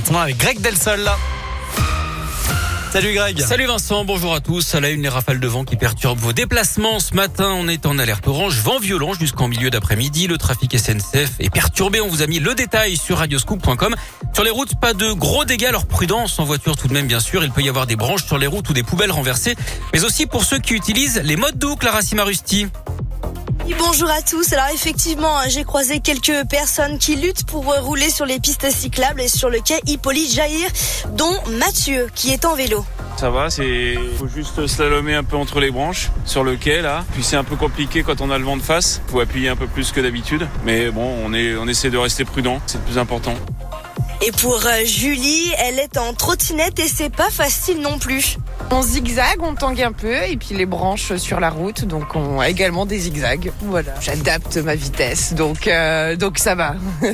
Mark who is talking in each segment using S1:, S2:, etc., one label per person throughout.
S1: Avec Greg Delsol. Salut Greg.
S2: Salut Vincent, bonjour à tous. À la une, les rafales de vent qui perturbent vos déplacements. Ce matin, on est en alerte orange, vent violent jusqu'en milieu d'après-midi. Le trafic SNCF est perturbé. On vous a mis le détail sur radioscoop.com. Sur les routes, pas de gros dégâts. Alors prudence en voiture tout de même, bien sûr. Il peut y avoir des branches sur les routes ou des poubelles renversées. Mais aussi pour ceux qui utilisent les modes doux, Clara Simarusti.
S3: Bonjour à tous. Alors effectivement, j'ai croisé quelques personnes qui luttent pour rouler sur les pistes cyclables et sur le quai Hippolyte Jaïr, dont Mathieu qui est en vélo.
S4: Ça va, faut juste slalomer un peu entre les branches sur le quai là. Puis c'est un peu compliqué quand on a le vent de face. Faut appuyer un peu plus que d'habitude. Mais bon, on essaie de rester prudent, c'est le plus important.
S3: Et pour Julie, elle est en trottinette et c'est pas facile non plus.
S5: On zigzague, on tangue un peu et puis les branches sur la route, donc on a également des zigzags. Voilà, j'adapte ma vitesse, donc ça va.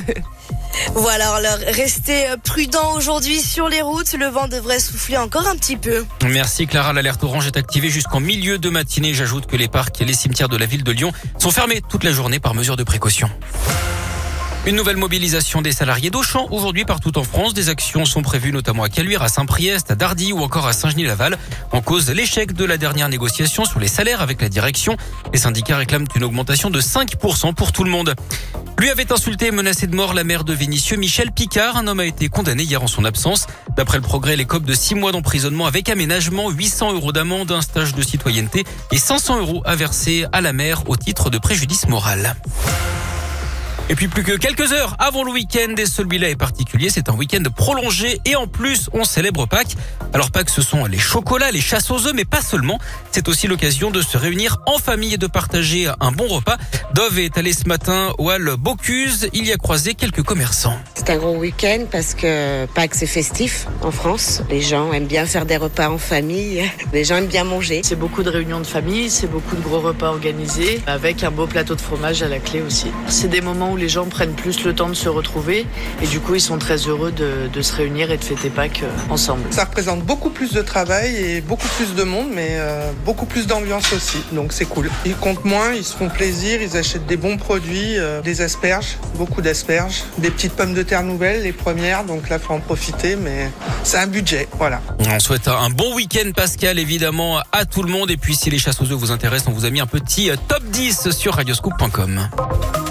S3: Voilà, alors restez prudents aujourd'hui sur les routes. Le vent devrait souffler encore un petit peu.
S2: Merci Clara, l'alerte orange est activée jusqu'en milieu de matinée. J'ajoute que les parcs et les cimetières de la ville de Lyon sont fermés toute la journée par mesure de précaution. Une nouvelle mobilisation des salariés d'Auchan aujourd'hui partout en France. Des actions sont prévues notamment à Caluire, à Saint-Priest, à Dardy ou encore à Saint-Genis-Laval. En cause, l'échec de la dernière négociation sur les salaires avec la direction. Les syndicats réclament une augmentation de 5% pour tout le monde. Lui avait insulté et menacé de mort la mère de Vénissieux, Michel Picard. Un homme a été condamné hier en son absence. D'après le Progrès, il écope de 6 mois d'emprisonnement avec aménagement, 800 € d'amende, un stage de citoyenneté et 500 € à verser à la mère au titre de préjudice moral. Et puis plus que quelques heures avant le week-end, et celui-là est particulier, c'est un week-end prolongé et en plus on célèbre Pâques. Alors Pâques, ce sont les chocolats, les chasses aux œufs, mais pas seulement. C'est aussi l'occasion de se réunir en famille et de partager un bon repas. Dove est allé ce matin au Hall Bocuse, il y a croisé quelques commerçants.
S6: C'est un gros week-end parce que Pâques c'est festif en France. Les gens aiment bien faire des repas en famille, les gens aiment bien manger.
S7: C'est beaucoup de réunions de famille, c'est beaucoup de gros repas organisés avec un beau plateau de fromage à la clé aussi. C'est des moments où les gens prennent plus le temps de se retrouver et du coup ils sont très heureux de se réunir et de fêter Pâques ensemble.
S8: Ça représente beaucoup plus de travail et beaucoup plus de monde, mais beaucoup plus d'ambiance aussi, donc c'est cool. Ils comptent moins, ils se font plaisir, ils achètent des bons produits, des asperges, beaucoup d'asperges, des petites pommes de terre nouvelles, les premières, donc là faut en profiter, mais c'est un budget, voilà.
S2: On souhaite un bon week-end Pascal évidemment à tout le monde, et puis si les chasses aux œufs vous intéressent, on vous a mis un petit top 10 sur radioscoop.com.